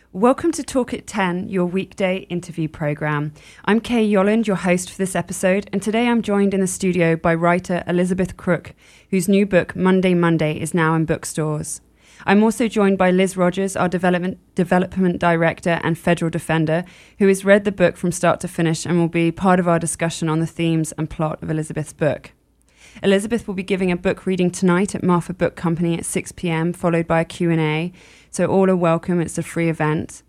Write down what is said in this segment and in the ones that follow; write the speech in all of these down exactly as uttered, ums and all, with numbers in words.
Welcome to Talk at ten, your weekday interview programme. I'm Kay Yolland, your host for this episode, and today I'm joined in the studio by writer Elizabeth Crook, whose new book, Monday Monday, is now in bookstores. I'm also joined by Liz Rogers, our development development director and federal defender, who has read the book from start to finish and will be part of our discussion on the themes and plot of Elizabeth's book. Elizabeth will be giving a book reading tonight at Marfa Book Company at six p.m, followed by a Q and A, so all are welcome. It's a free event.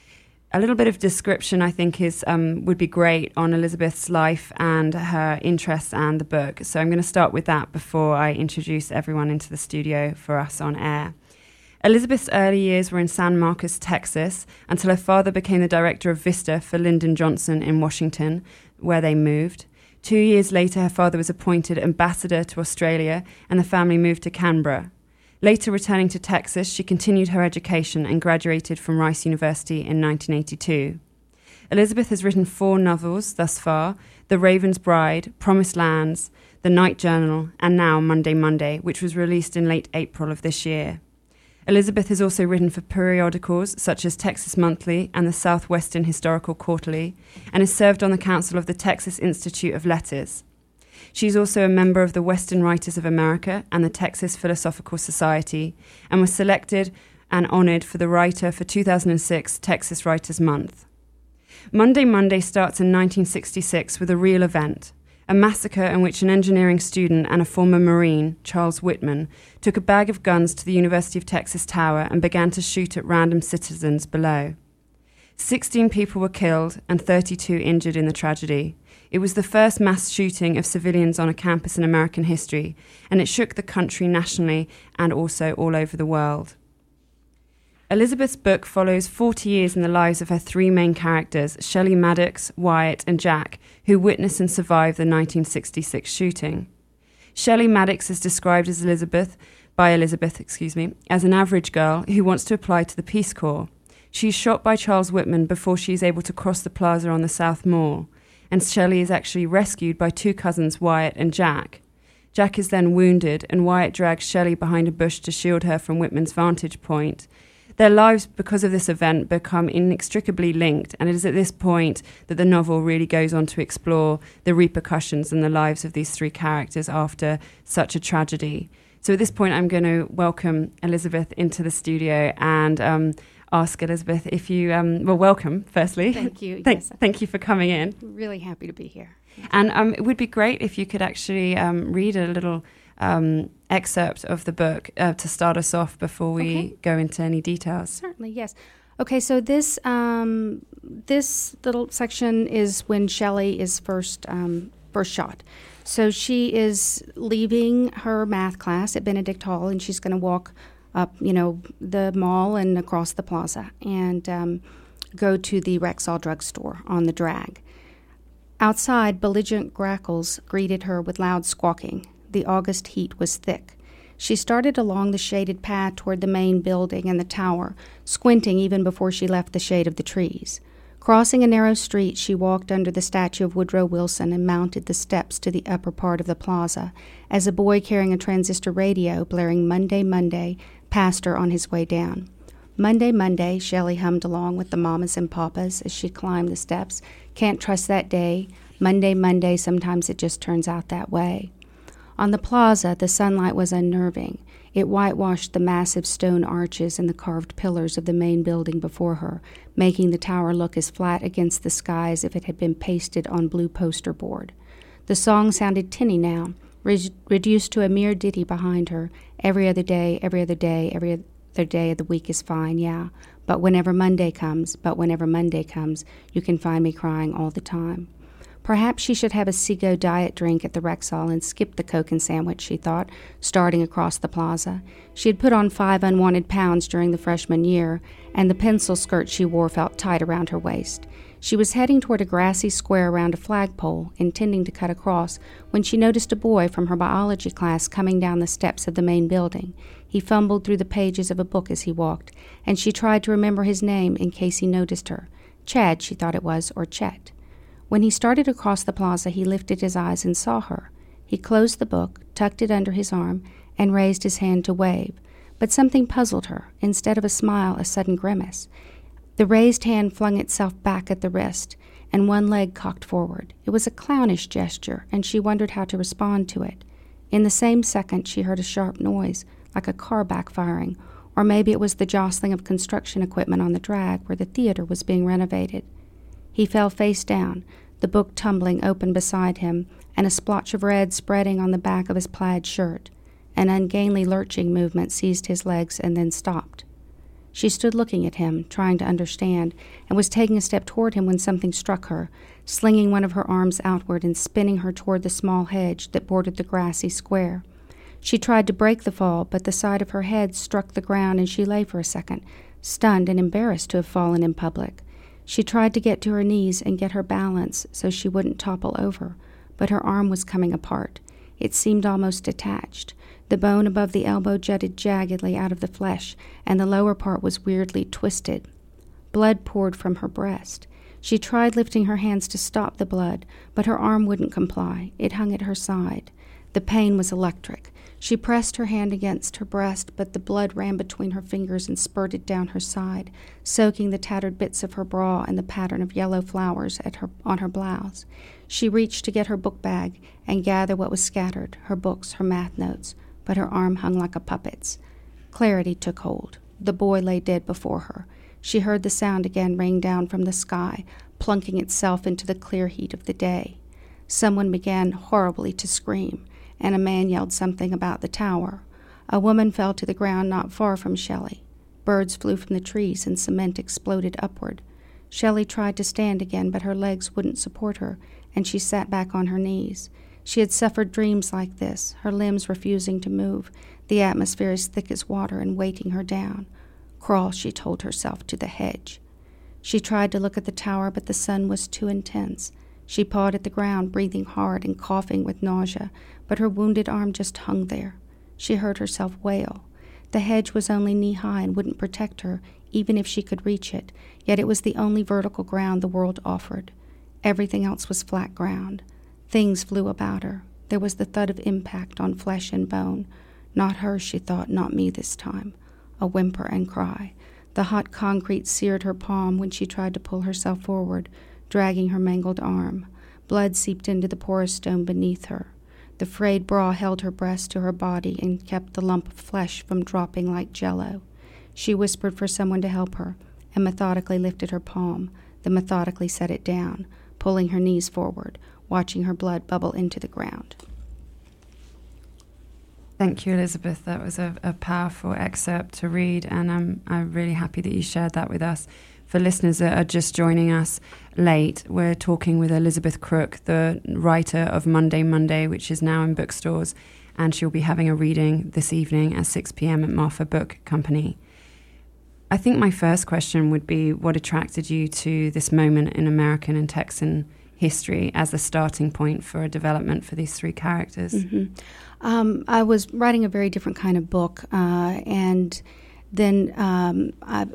A little bit of description, I think, is um, would be great on Elizabeth's life and her interests and the book. So I'm going to start with that before I introduce everyone into the studio for us on air. Elizabeth's early years were in San Marcos, Texas, until her father became the director of Vista for Lyndon Johnson in Washington, where they moved. Two years later, her father was appointed ambassador to Australia, and the family moved to Canberra. Later returning to Texas, she continued her education and graduated from Rice University in nineteen eighty-two. Elizabeth has written four novels thus far: The Raven's Bride, Promised Lands, The Night Journal, and now Monday Monday, which was released in late April of this year. Elizabeth has also written for periodicals such as Texas Monthly and the Southwestern Historical Quarterly, and has served on the council of the Texas Institute of Letters. She's also a member of the Western Writers of America and the Texas Philosophical Society, and was selected and honored for the writer for two thousand six Texas Writers Month. Monday Monday starts in nineteen sixty-six with a real event, a massacre in which an engineering student and a former Marine, Charles Whitman, took a bag of guns to the University of Texas Tower and began to shoot at random citizens below. Sixteen people were killed and thirty-two injured in the tragedy. It was the first mass shooting of civilians on a campus in American history, and it shook the country nationally and also all over the world. Elizabeth's book follows forty years in the lives of her three main characters, Shelley Maddox, Wyatt, and Jack, who witnessed and survived the nineteen sixty-six shooting. Shelley Maddox is described as Elizabeth, by Elizabeth, excuse me, as an average girl who wants to apply to the Peace Corps. She is shot by Charles Whitman before she is able to cross the plaza on the South Mall, and Shelley is actually rescued by two cousins, Wyatt and Jack. Jack is then wounded, and Wyatt drags Shelley behind a bush to shield her from Whitman's vantage point. Their lives, because of this event, become inextricably linked, and it is at this point that the novel really goes on to explore the repercussions in the lives of these three characters after such a tragedy. So at this point, I'm going to welcome Elizabeth into the studio and um, ask Elizabeth if you, um, well, welcome, firstly. Thank you. Thank, yes. thank you for coming in. Really happy to be here. And um, it would be great if you could actually um, read a little um, excerpt of the book uh, to start us off before we Okay. go into any details. Certainly, yes. Okay, so this um, this little section is when Shelley is first um, first shot. So she is leaving her math class at Benedict Hall, and she's going to walk up, you know, the mall and across the plaza and um, go to the Rexall drugstore on the drag. Outside, belligerent grackles greeted her with loud squawking. The August heat was thick. She started along the shaded path toward the main building and the tower, squinting even before she left the shade of the trees. Crossing a narrow street, she walked under the statue of Woodrow Wilson and mounted the steps to the upper part of the plaza, as a boy carrying a transistor radio blaring Monday, Monday passed her on his way down. Monday, Monday, Shelley hummed along with the mamas and papas as she climbed the steps. Can't trust that day. Monday, Monday, sometimes it just turns out that way. On the plaza, the sunlight was unnerving. It whitewashed the massive stone arches and the carved pillars of the main building before her, making the tower look as flat against the sky as if it had been pasted on blue poster board. The song sounded tinny now, re- reduced to a mere ditty behind her. Every other day, every other day, every other day of the week is fine, yeah. But whenever Monday comes, but whenever Monday comes, you can find me crying all the time. Perhaps she should have a Seago diet drink at the Rexall and skip the Coke and sandwich, she thought, starting across the plaza. She had put on five unwanted pounds during the freshman year, and the pencil skirt she wore felt tight around her waist. She was heading toward a grassy square around a flagpole, intending to cut across, when she noticed a boy from her biology class coming down the steps of the main building. He fumbled through the pages of a book as he walked, and she tried to remember his name in case he noticed her. Chad, she thought it was, or Chet. When he started across the plaza, he lifted his eyes and saw her. He closed the book, tucked it under his arm, and raised his hand to wave. But something puzzled her. Instead of a smile, a sudden grimace. The raised hand flung itself back at the wrist, and one leg cocked forward. It was a clownish gesture, and she wondered how to respond to it. In the same second, she heard a sharp noise, like a car backfiring, or maybe it was the jostling of construction equipment on the drag where the theater was being renovated. He fell face down, the book tumbling open beside him, and a splotch of red spreading on the back of his plaid shirt. An ungainly lurching movement seized his legs and then stopped. She stood looking at him, trying to understand, and was taking a step toward him when something struck her, slinging one of her arms outward and spinning her toward the small hedge that bordered the grassy square. She tried to break the fall, but the side of her head struck the ground and she lay for a second, stunned and embarrassed to have fallen in public. She tried to get to her knees and get her balance so she wouldn't topple over, but her arm was coming apart. It seemed almost detached. The bone above the elbow jutted jaggedly out of the flesh, and the lower part was weirdly twisted. Blood poured from her breast. She tried lifting her hands to stop the blood, but her arm wouldn't comply. It hung at her side. The pain was electric. She pressed her hand against her breast, but the blood ran between her fingers and spurted down her side, soaking the tattered bits of her bra and the pattern of yellow flowers at her, on her blouse. She reached to get her book bag and gather what was scattered, her books, her math notes, but her arm hung like a puppet's. Clarity took hold. The boy lay dead before her. She heard the sound again ring down from the sky, plunking itself into the clear heat of the day. Someone began horribly to scream, and a man yelled something about the tower. A woman fell to the ground not far from Shelley. Birds flew from the trees, and cement exploded upward. Shelley tried to stand again, but her legs wouldn't support her, and she sat back on her knees. She had suffered dreams like this, her limbs refusing to move, the atmosphere as thick as water and weighting her down. Crawl, she told herself, to the hedge. She tried to look at the tower, but the sun was too intense. She pawed at the ground, breathing hard and coughing with nausea, but her wounded arm just hung there. She heard herself wail. The hedge was only knee-high and wouldn't protect her, even if she could reach it, yet it was the only vertical ground the world offered. Everything else was flat ground. Things flew about her. There was the thud of impact on flesh and bone. Not her, she thought, not me this time. A whimper and cry. The hot concrete seared her palm when she tried to pull herself forward, dragging her mangled arm. Blood seeped into the porous stone beneath her. The frayed bra held her breast to her body and kept the lump of flesh from dropping like jello. She whispered for someone to help her, and methodically lifted her palm, then methodically set it down, pulling her knees forward, watching her blood bubble into the ground. Thank you, Elizabeth. That was a, a powerful excerpt to read, and I'm, I'm really happy that you shared that with us. For listeners that are just joining us late, we're talking with Elizabeth Crook, the writer of Monday, Monday, which is now in bookstores, and she'll be having a reading this evening at six p.m. at Marfa Book Company. I think my first question would be, what attracted you to this moment in American and Texan history as a starting point for a development for these three characters? Mm-hmm. Um, I was writing a very different kind of book, uh, and then um, I,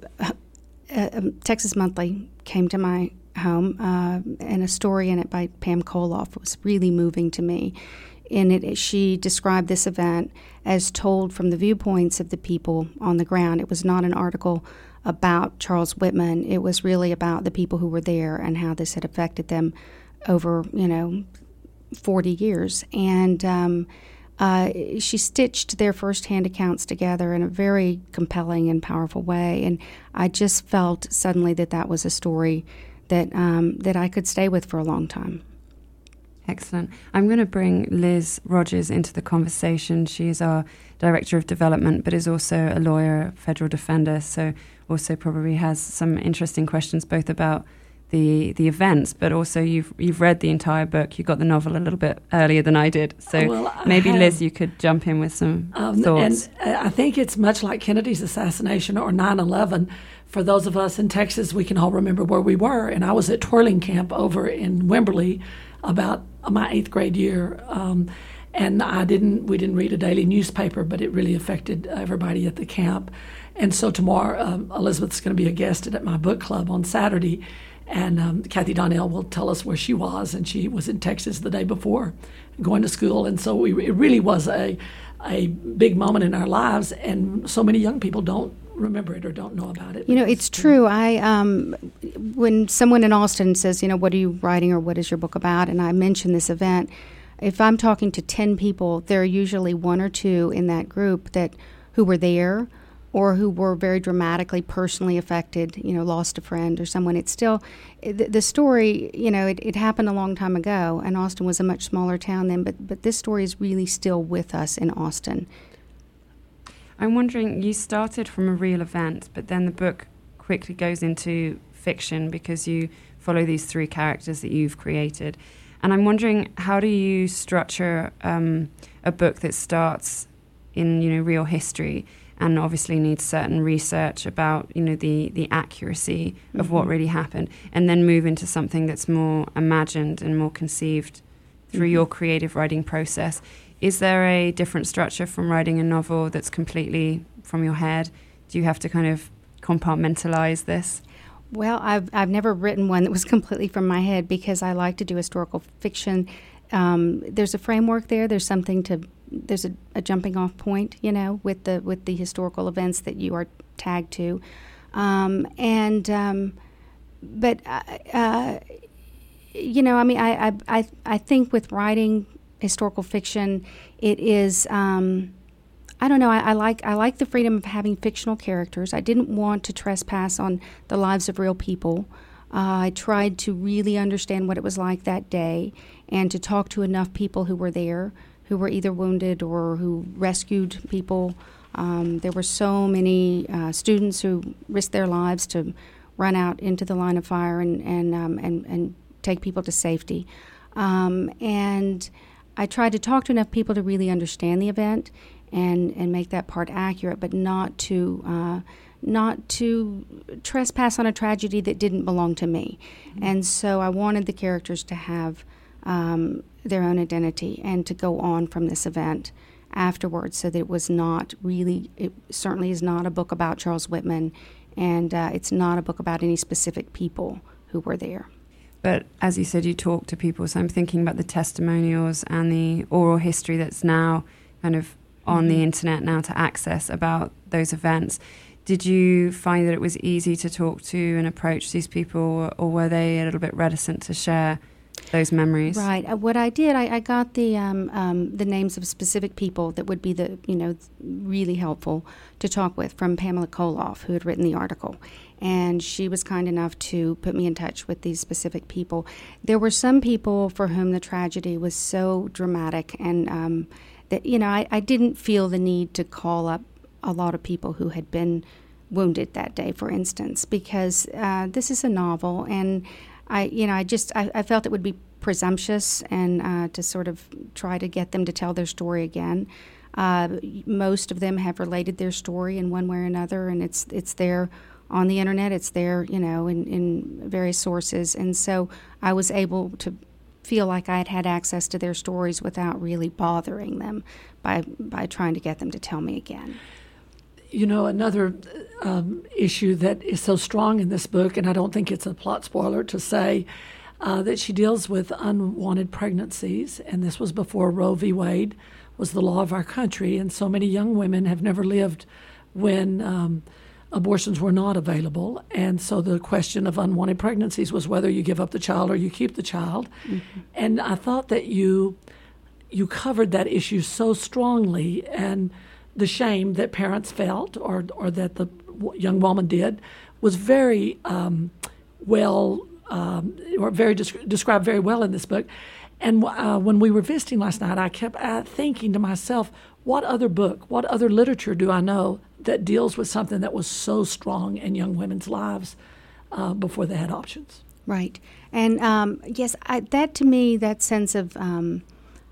uh, Texas Monthly came to my home, uh, and a story in it by Pam Koloff was really moving to me. In it, she described this event as told from the viewpoints of the people on the ground. It was not an article about Charles Whitman. It was really about the people who were there and how this had affected them over, you know, forty years. And um, uh, she stitched their firsthand accounts together in a very compelling and powerful way. And I just felt suddenly that that was a story that um, that I could stay with for a long time. Excellent. I'm going to bring Liz Rogers into the conversation. She is our Director of Development, but is also a lawyer, federal defender, so also probably has some interesting questions both about the the events, but also you've you've read the entire book. You got the novel a little bit earlier than I did, so well, maybe have, Liz, you could jump in with some um, thoughts. And I think it's much like Kennedy's assassination or nine eleven. For those of us in Texas, we can all remember where we were, and I was at twirling camp over in Wimberley about my eighth grade year, um, and I didn't. We didn't read a daily newspaper, but it really affected everybody at the camp. And so tomorrow, um, Elizabeth's going to be a guest at my book club on Saturday, and um, Kathy Donnell will tell us where she was, and she was in Texas the day before, going to school. And so we, it really was a a big moment in our lives, and so many young people don't remember it or don't know about it. You know, it's true. I um, when someone in Austin says, you know, what are you writing or what is your book about, and I mention this event, if I'm talking to ten people, there are usually one or two in that group that who were there or who were very dramatically personally affected, you know, lost a friend or someone. It's still, the, the story, you know, it, it happened a long time ago, and Austin was a much smaller town then, but, but this story is really still with us in Austin. I'm wondering, you started from a real event, but then the book quickly goes into fiction because you follow these three characters that you've created. And I'm wondering, how do you structure um, a book that starts in, you know, real history and obviously needs certain research about, you know, the, the accuracy of mm-hmm. what really happened, and then move into something that's more imagined and more conceived through mm-hmm. your creative writing process? Is there a different structure from writing a novel that's completely from your head? Do you have to kind of compartmentalize this? Well, I've I've never written one that was completely from my head because I like to do historical fiction. Um, there's a framework there. There's something to there's a, a jumping off point, you know, with the with the historical events that you are tagged to, um, and um, but uh, uh, you know, I mean, I, I I I think with writing historical fiction, it is. Um, I don't know. I, I like I like the freedom of having fictional characters. I didn't want to trespass on the lives of real people. Uh, I tried to really understand what it was like that day and to talk to enough people who were there, who were either wounded or who rescued people. Um, there were so many uh, students who risked their lives to run out into the line of fire and and um, and, and take people to safety. Um, and I tried to talk to enough people to really understand the event and, and make that part accurate, but not to uh, not to trespass on a tragedy that didn't belong to me. Mm-hmm. And so I wanted the characters to have um, their own identity and to go on from this event afterwards, so that it was not really, it certainly is not a book about Charles Whitman, and uh, it's not a book about any specific people who were there. But as you said, you talk to people, so I'm thinking about the testimonials and the oral history that's now kind of on the internet now to access about those events. Did you find that it was easy to talk to and approach these people, or were they a little bit reticent to share those memories? Right. Uh, what I did, I, I got the um, um, the names of specific people that would be the you know really helpful to talk with, from Pamela Koloff, who had written the article, and she was kind enough to put me in touch with these specific people. There were some people for whom the tragedy was so dramatic and um, that you know I, I didn't feel the need to call up a lot of people who had been wounded that day, for instance, because uh, this is a novel, and I, you know, I just I, I felt it would be presumptuous and uh, to sort of try to get them to tell their story again. Uh, most of them have related their story in one way or another, and it's it's there on the internet. It's there, you know, in, in various sources, and so I was able to feel like I had had access to their stories without really bothering them by by trying to get them to tell me again. You know, another um, issue that is so strong in this book, and I don't think it's a plot spoiler to say, uh, that she deals with unwanted pregnancies, and this was before Roe v. Wade was the law of our country, and so many young women have never lived when um, abortions were not available, and so the question of unwanted pregnancies was whether you give up the child or you keep the child. Mm-hmm. And I thought that you you covered that issue so strongly, and the shame that parents felt, or or that the young woman did, was very um, well, um, or very desc- described very well in this book. And uh, when we were visiting last night, I kept uh, thinking to myself, what other book, what other literature do I know that deals with something that was so strong in young women's lives uh, before they had options? Right. And um, yes, I, that to me, that sense of um,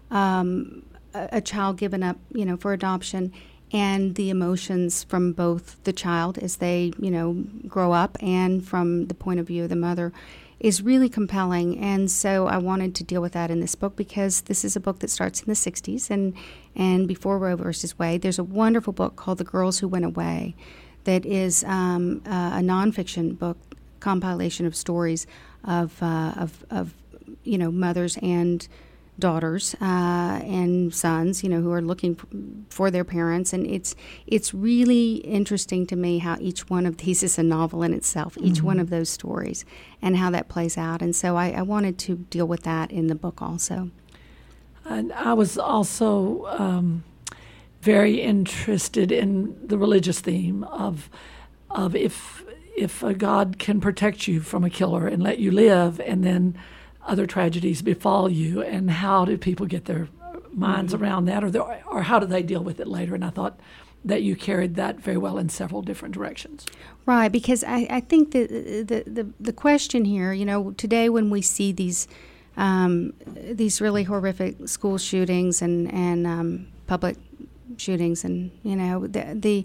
um, a, a child given up, you know, for adoption, and the emotions from both the child as they, you know, grow up and from the point of view of the mother is really compelling. And so I wanted to deal with that in this book, because this is a book that starts in the sixties and, and before Roe versus Wade. There's a wonderful book called The Girls Who Went Away that is um, uh, a nonfiction book, compilation of stories of, uh, of, of, you know, mothers and daughters uh, and sons, you know, who are looking f- for their parents, and it's it's really interesting to me how each one of these is a novel in itself, each mm-hmm. one of those stories, and how that plays out. And so I, I wanted to deal with that in the book also. And I was also um, very interested in the religious theme of of if if a God can protect you from a killer and let you live, and then other tragedies befall you, and how do people get their minds mm-hmm. around that, or the, or how do they deal with it later? And I thought that you carried that very well in several different directions. Right, because I, I think that the, the the question here, you know, today when we see these um, these really horrific school shootings and and um, public shootings, and you know the, the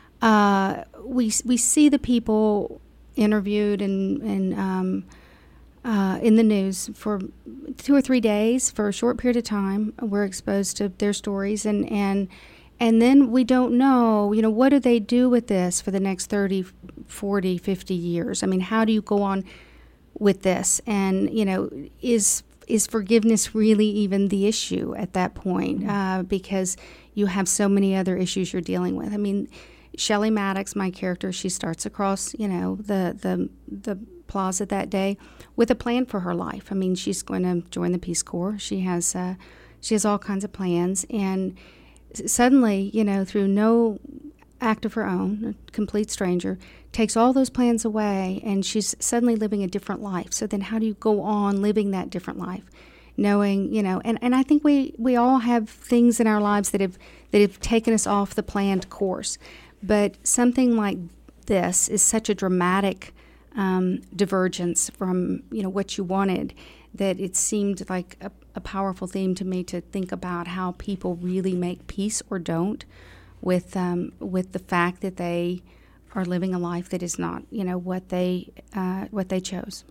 uh, we we see the people interviewed and and um, Uh, in the news for two or three days for a short period of time. We're exposed to their stories, and, and and then we don't know, you know, what do they do with this for the next thirty, forty, fifty years? I mean, how do you go on with this? And, you know, is is forgiveness really even the issue at that point? Uh, because you have so many other issues you're dealing with. I mean, Shelley Maddox, my character, she starts across, you know, the the the plaza that day with a plan for her life. I mean, she's going to join the Peace Corps. She has uh, she has all kinds of plans, and suddenly, you know, through no act of her own, a complete stranger takes all those plans away, and she's suddenly living a different life. So then, how do you go on living that different life, knowing, you know? And, and I think we we all have things in our lives that have that have taken us off the planned course, but something like this is such a dramatic Um, divergence from, you know, what you wanted, that it seemed like a, a powerful theme to me to think about how people really make peace or don't with um, with the fact that they are living a life that is not, you know, what they uh, what they chose.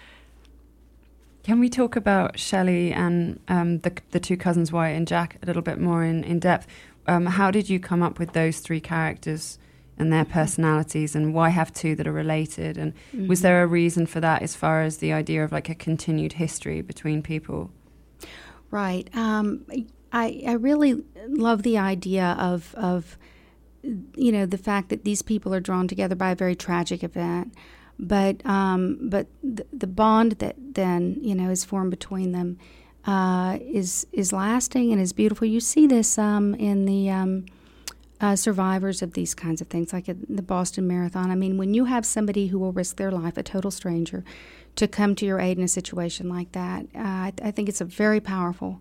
Can we talk about Shelley and um, the the two cousins, Wyatt and Jack, a little bit more in, in depth? Um, how did you come up with those three characters and their personalities, and why have two that are related? And mm-hmm. was there a reason for that, as far as the idea of like a continued history between people? Right. Um, I I really love the idea of of you know the fact that these people are drawn together by a very tragic event, but um, but the, the bond that then you know is formed between them uh, is is lasting and is beautiful. You see this um, in the um, Uh, survivors of these kinds of things, like at the Boston Marathon. I mean, when you have somebody who will risk their life, a total stranger, to come to your aid in a situation like that, uh, I, th- I think it's a very powerful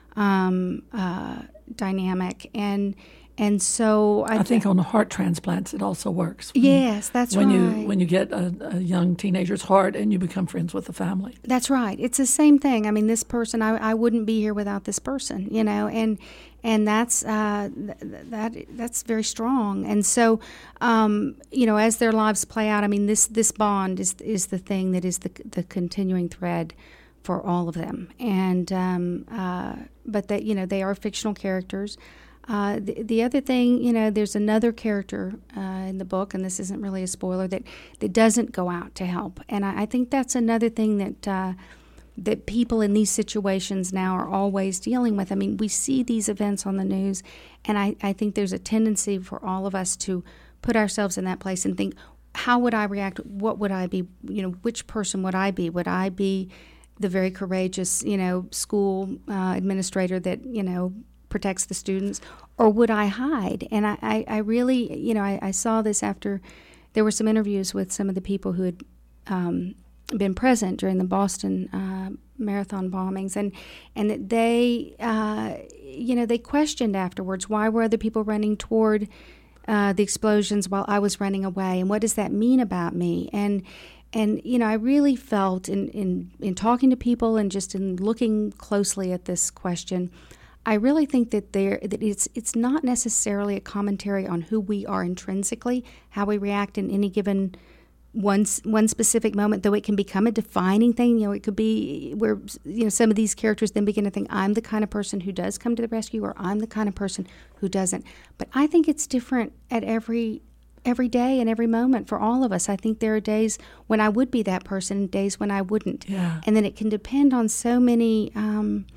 um, uh, dynamic. And and so I, I think th- on heart transplants it also works. When, yes, that's when right. You, when you get a, a young teenager's heart and you become friends with the family. That's right. It's the same thing. I mean, this person, I, I wouldn't be here without this person, you know, and and that's uh, th- that that's very strong. And so, um, you know, as their lives play out, I mean, this this bond is is the thing that is the the continuing thread for all of them. And um, uh, but that, you know, they are fictional characters. Uh, the, the other thing, you know, there's another character uh, in the book, and this isn't really a spoiler, that, that doesn't go out to help. And I, I think that's another thing that uh, that people in these situations now are always dealing with. I mean, we see these events on the news, and I, I think there's a tendency for all of us to put ourselves in that place and think, how would I react? What would I be? You know, which person would I be? Would I be the very courageous, you know, school uh, administrator that, you know, protects the students, or would I hide? And I, I, I really, you know, I, I saw this after there were some interviews with some of the people who had um, been present during the Boston uh, Marathon bombings, and and that they, uh, you know, they questioned afterwards, why were other people running toward uh, the explosions while I was running away, and what does that mean about me? And and you know, I really felt in in, in talking to people and just in looking closely at this question, I really think that there that it's it's not necessarily a commentary on who we are intrinsically, how we react in any given one one specific moment, though it can become a defining thing. You know, it could be where, you know, some of these characters then begin to think, I'm the kind of person who does come to the rescue, or I'm the kind of person who doesn't. But I think it's different at every every day and every moment for all of us. I think there are days when I would be that person and days when I wouldn't. Yeah. And then it can depend on so many Um,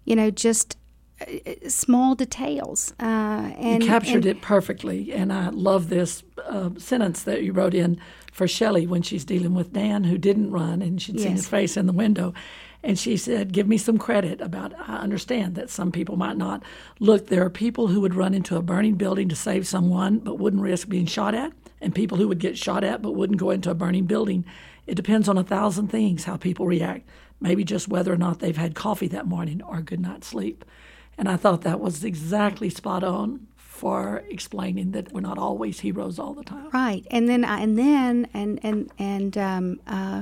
you know, just uh, small details. Uh, and you captured and, it perfectly, and I love this uh, sentence that you wrote in for Shelley when she's dealing with Dan, who didn't run, and she'd seen Yes. his face in the window. And she said, give me some credit about, I understand that some people might not. Look, there are people who would run into a burning building to save someone but wouldn't risk being shot at, and people who would get shot at but wouldn't go into a burning building. It depends on a thousand things how people react, maybe just whether or not they've had coffee that morning or a good night's sleep. And I thought that was exactly spot on for explaining that we're not always heroes all the time. Right. And then, and then, and, and, and, um, uh,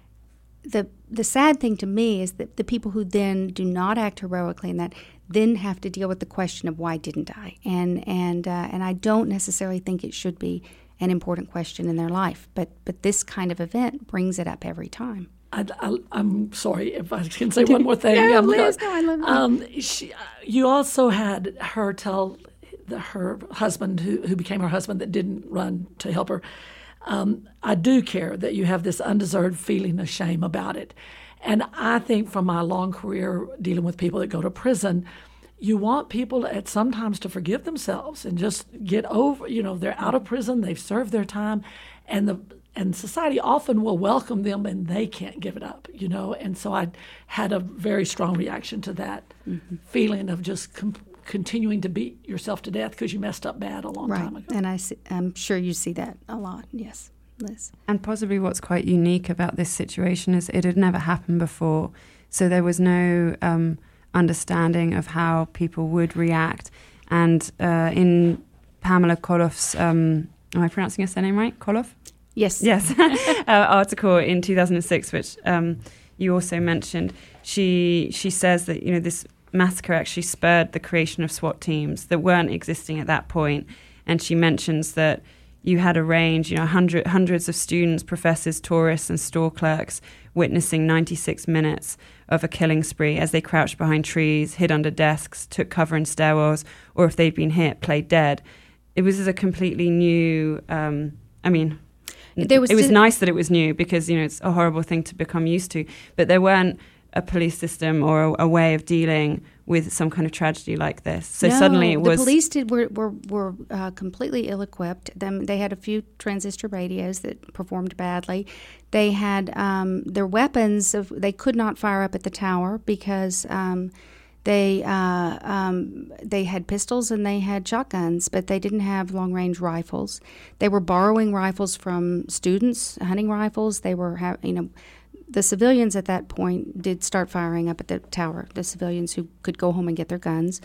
the the sad thing to me is that the people who then do not act heroically in that then have to deal with the question of why didn't I? And and uh, and I don't necessarily think it should be an important question in their life, but but this kind of event brings it up every time. I, I, I'm sorry if I can say one more thing. No, um, Liz, no, I love it. um, she, you also had her tell the, her husband, who, who became her husband that didn't run to help her, Um, I do care that you have this undeserved feeling of shame about it. And I think from my long career dealing with people that go to prison, you want people at sometimes to forgive themselves and just get over, you know, they're out of prison, they've served their time, and the and society often will welcome them and they can't give it up, you know. And so I had a very strong reaction to that mm-hmm. feeling of just com- continuing to beat yourself to death because you messed up bad a long right. time ago. And I see, I'm sure you see that a lot, yes, Liz. And possibly what's quite unique about this situation is it had never happened before. So there was no um, understanding of how people would react. And uh, in Pamela Kolof's, um, am I pronouncing her surname right? Kolof? Yes. Yes. uh, article in two thousand six, which um, you also mentioned, she she says that, you know, this massacre actually spurred the creation of SWAT teams that weren't existing at that point. And she mentions that you had a range, you know, hundred, hundreds of students, professors, tourists, and store clerks witnessing ninety-six minutes of a killing spree as they crouched behind trees, hid under desks, took cover in stairwells, or if they'd been hit, played dead. It was a completely new, um, I mean, there was it was di- nice that it was new because, you know, it's a horrible thing to become used to, but there weren't a police system or a, a way of dealing with some kind of tragedy like this. So no, suddenly it was... the police did were were, were uh, completely ill-equipped. Them, they had a few transistor radios that performed badly. They had um, their weapons. Of, they could not fire up at the tower because um, they uh, um, they had pistols and they had shotguns, but they didn't have long-range rifles. They were borrowing rifles from students, hunting rifles. They were, ha- you know. The civilians at that point did start firing up at the tower, the civilians who could go home and get their guns.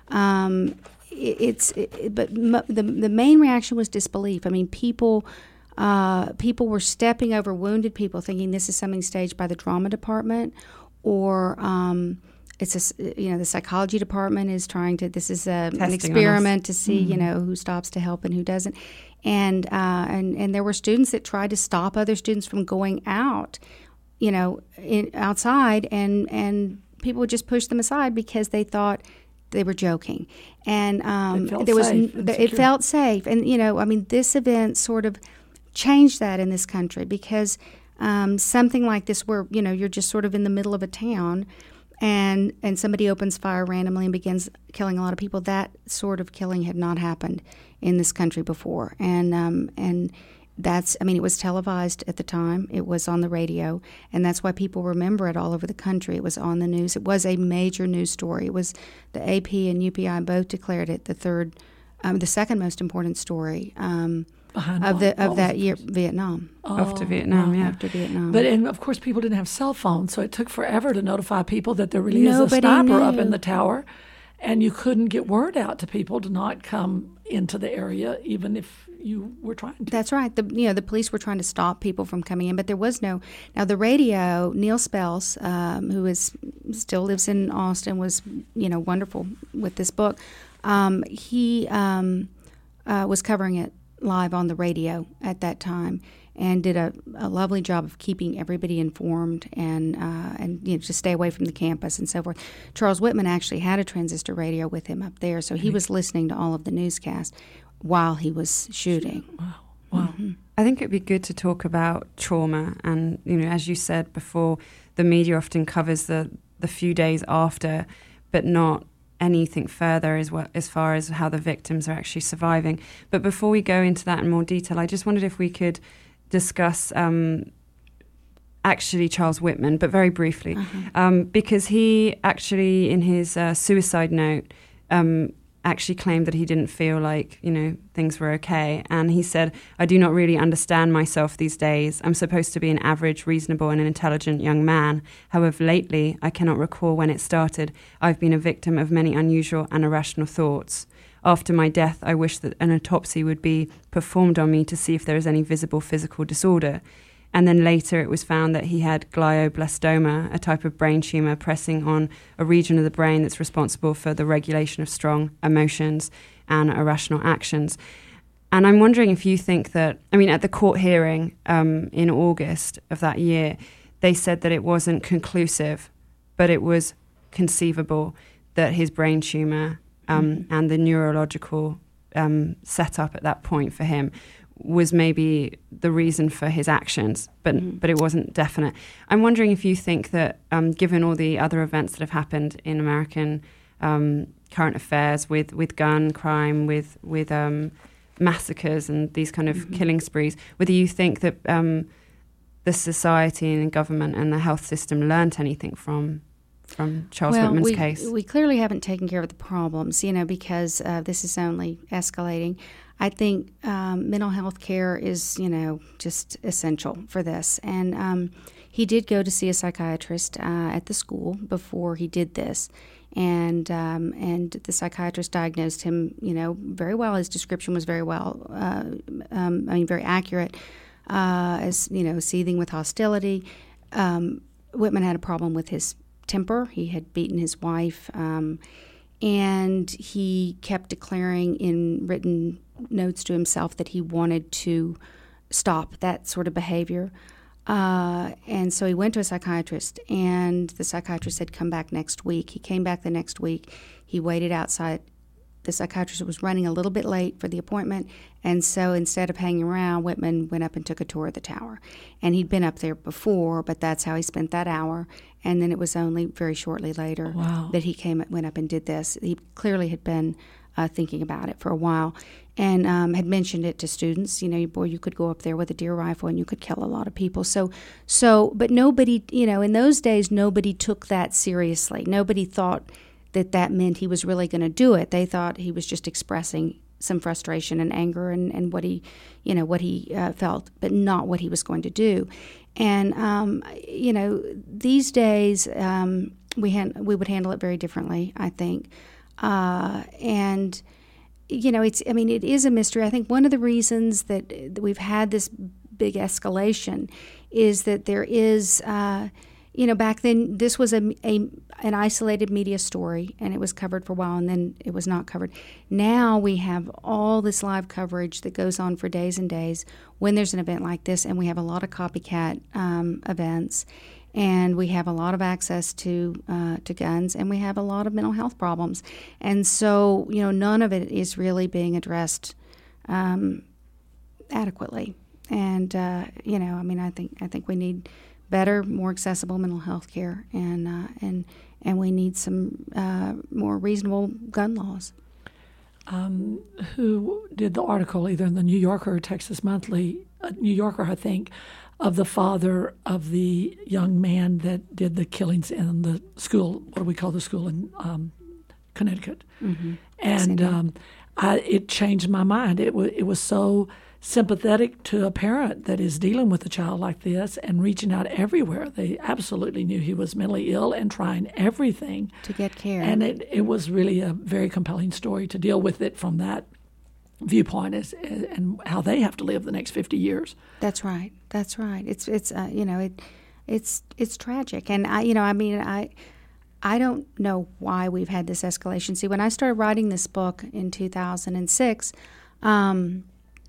Um, it, it's it, but m- the the main reaction was disbelief. I mean, people uh, people were stepping over wounded people, thinking this is something staged by the drama department, or um, it's a you know the psychology department is trying to. This is a, an experiment to see mm-hmm. you know who stops to help and who doesn't. And uh, and and there were students that tried to stop other students from going out. You know, in, outside, and, and people would just push them aside because they thought they were joking, and um, it there was safe it felt safe, and you know, I mean, this event sort of changed that in this country because um, something like this, where you know you're just sort of in the middle of a town, and and somebody opens fire randomly and begins killing a lot of people. That sort of killing had not happened in this country before, and um, and. That's, I mean, it was televised at the time. It was on the radio, and that's why people remember it all over the country. It was on the news. It was a major news story. It was the A P and U P I both declared it the third, um, the second most important story um, of the of that year, Vietnam. Oh, after Vietnam, yeah. After Vietnam. But, and of course, people didn't have cell phones, so it took forever to notify people that there really Nobody is a sniper knew. up in the tower, and you couldn't get word out to people to not come into the area, even if you were trying to. That's right. The you know the police were trying to stop people from coming in, but there was no. Now the radio, Neil Spells, um, who is still lives in Austin, was you know wonderful with this book. Um, he um, uh, was covering it live on the radio at that time, and did a, a lovely job of keeping everybody informed and uh, and you know just stay away from the campus and so forth. Charles Whitman actually had a transistor radio with him up there, so he was listening to all of the newscasts while he was shooting. Wow. Wow. Mm-hmm. I think it'd be good to talk about trauma. And, you know, as you said before, the media often covers the, the few days after. but not anything further as well as far as how the victims are actually surviving. But before we go into that in more detail, I just wondered if we could discuss um, actually Charles Whitman, but very briefly, uh-huh. um, because he actually in his uh, suicide note um, actually claimed that he didn't feel like, you know, things were okay. And he said, "I do not really understand myself these days. I'm supposed to be an average, reasonable and an intelligent young man. However, lately, I cannot recall when it started, I've been a victim of many unusual and irrational thoughts. After my death, I wish that an autopsy would be performed on me to see if there is any visible physical disorder." And then later it was found that he had glioblastoma, a type of brain tumor pressing on a region of the brain that's responsible for the regulation of strong emotions and irrational actions. And I'm wondering if you think that, I mean, at the court hearing um, in August of that year, they said that it wasn't conclusive, but it was conceivable that his brain tumor um, mm-hmm. and the neurological um, setup at that point for him was maybe the reason for his actions, but mm-hmm. but it wasn't definite. I'm wondering if you think that, um, given all the other events that have happened in American um, current affairs with, with gun crime, with with um, massacres and these kind of mm-hmm. killing sprees, whether you think that um, the society and the government and the health system learnt anything from from Charles well, Whitman's we, case? We clearly haven't taken care of the problems, you know, because uh, this is only escalating. I think um, mental health care is, you know, just essential for this. And um, he did go to see a psychiatrist uh, at the school before he did this. And um, and the psychiatrist diagnosed him, you know, very well. His description was very well, uh, um, I mean, very accurate, uh, as, you know, seething with hostility. Um, Whitman had a problem with his temper. He had beaten his wife. Um, and he kept declaring in written notes to himself that he wanted to stop that sort of behavior. Uh, and so he went to a psychiatrist, and the psychiatrist said, "Come back next week." He came back the next week. He waited outside. The psychiatrist was running a little bit late for the appointment, and so instead of hanging around, Whitman went up and took a tour of the tower. And he'd been up there before, but that's how he spent that hour. And then it was only very shortly later wow. that he came, went up and did this. He clearly had been uh, thinking about it for a while, and um, had mentioned it to students. You know, boy, you could go up there with a deer rifle and you could kill a lot of people. So, so, but nobody, you know, in those days, nobody took that seriously. Nobody thought that that meant he was really going to do it. They thought he was just expressing some frustration and anger and, and what he, you know, what he uh, felt, but not what he was going to do. And, um, you know, these days um, we han- we would handle it very differently, I think. Uh, and, you know, it's, I mean, it is a mystery. I think one of the reasons that, that we've had this big escalation is that there is, uh, you know, back then this was a, a an isolated media story, and it was covered for a while, and then it was not covered. Now we have all this live coverage that goes on for days and days when there's an event like this, and we have a lot of copycat um, events, and we have a lot of access to uh, to guns, and we have a lot of mental health problems. And so, you know, none of it is really being addressed um, adequately. And, uh, you know, I mean, I think I think we need better, more accessible mental health care, and uh, and and we need some uh, more reasonable gun laws. Um, who did the article, either in the New Yorker or Texas Monthly, uh, New Yorker, I think, of the father of the young man that did the killings in the school, what do we call the school in um, Connecticut? Mm-hmm. And um, I, it changed my mind. It was, it was so sympathetic to a parent that is dealing with a child like this and reaching out everywhere. They absolutely knew he was mentally ill and trying everything to get care. And it, it was really a very compelling story to deal with it from that viewpoint as, and how they have to live the next fifty years. That's right. That's right. It's it's uh, you know it it's it's tragic, and I you know I mean I I don't know why we've had this escalation. See, when I started writing this book in two thousand six, um,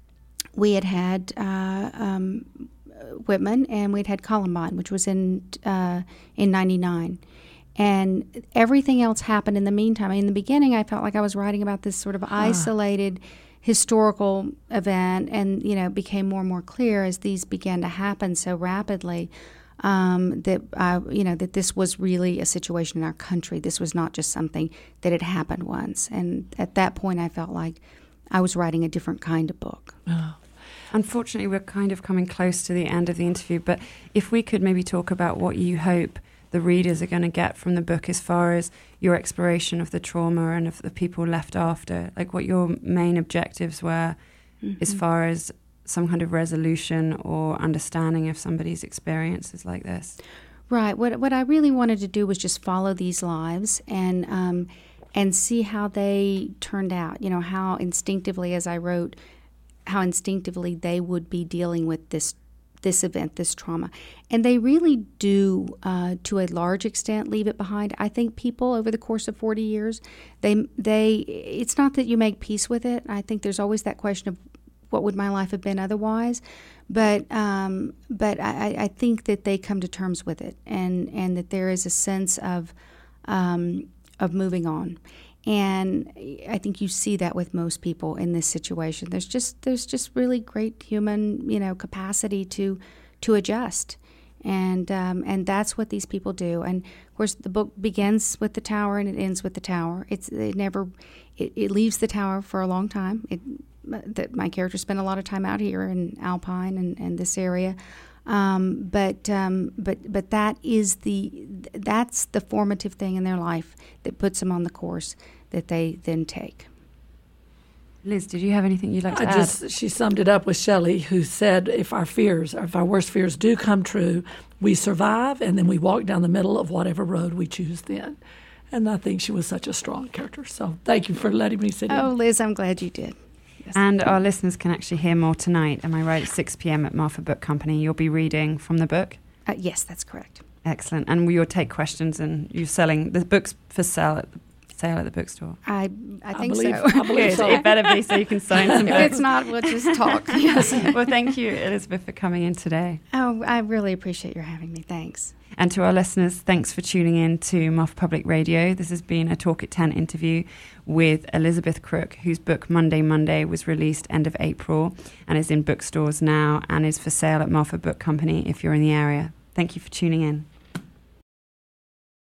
we had had uh, um, Whitman, and we'd had Columbine, which was in uh, in ninety-nine. And everything else happened in the meantime. In the beginning, I felt like I was writing about this sort of huh. isolated historical event, and, you know, it became more and more clear as these began to happen so rapidly. um, that I, you know, that this was really a situation in our country. This was not just something that had happened once. And at that point, I felt like I was writing a different kind of book. Oh. Unfortunately, we're kind of coming close to the end of the interview, but if we could maybe talk about what you hope the readers are going to get from the book as far as your exploration of the trauma and of the people left after, like what your main objectives were mm-hmm. as far as some kind of resolution or understanding of somebody's experiences like this. Right. What what I really wanted to do was just follow these lives and um, and see how they turned out, you know, how instinctively, as I wrote, how instinctively they would be dealing with this this event, this trauma. And they really do, uh, to a large extent, leave it behind. I think people over the course of forty years, they they it's not that you make peace with it. I think there's always that question of what would my life have been otherwise. But um, but I, I think that they come to terms with it, and, and that there is a sense of um, of moving on. And I think you see that with most people in this situation. There's just there's just really great human, you know, capacity to to adjust, and um, and that's what these people do. And of course, the book begins with the tower and it ends with the tower. It's it never it, it leaves the tower for a long time. It, that my characters spend a lot of time out here in Alpine and, and this area. Um, but um, but but that is the that's the formative thing in their life that puts them on the course that they then take. Liz, did you have anything you'd like to I add? Just, she summed it up with Shelley, who said, if our fears, or if our worst fears do come true, we survive, and then we walk down the middle of whatever road we choose then. And I think she was such a strong character. So thank you for letting me sit in. Oh, Liz, I'm glad you did. Yes. And our listeners can actually hear more tonight. Am I right? At six p.m. at Marfa Book Company. You'll be reading from the book? Uh, yes, that's correct. Excellent. And you'll take questions, and you're selling the books for sale at the sale at the bookstore. I I think I believe, so. I believe Good. so. It better be so you can sign some If books. it's not, we'll just talk. Yes. Well, thank you, Elizabeth, for coming in today. Oh, I really appreciate your having me. Thanks. And to our listeners, thanks for tuning in to Marfa Public Radio. This has been a Talk at ten interview with Elizabeth Crook, whose book Monday Monday was released end of April and is in bookstores now and is for sale at Marfa Book Company if you're in the area. Thank you for tuning in.